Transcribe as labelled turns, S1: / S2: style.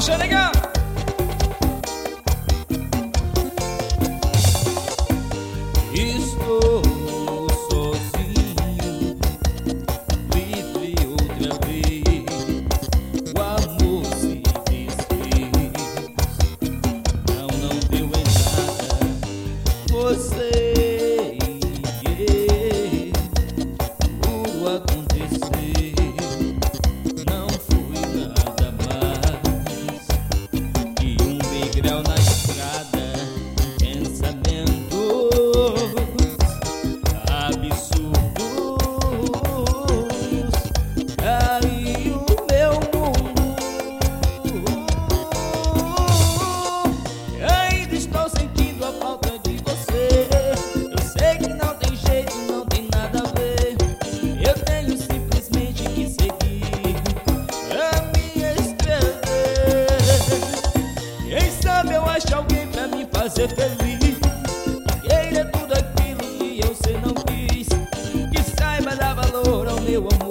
S1: Rocha, legal.
S2: Estou sozinho, livre outra vez. O amor se desfez, não deu em nada. Você tudo aconteceu, não foi nada mais que um degrau na estrada. Eu acho alguém pra me fazer feliz, queira tudo aquilo que eu sei não quis, que saiba dar valor ao meu amor.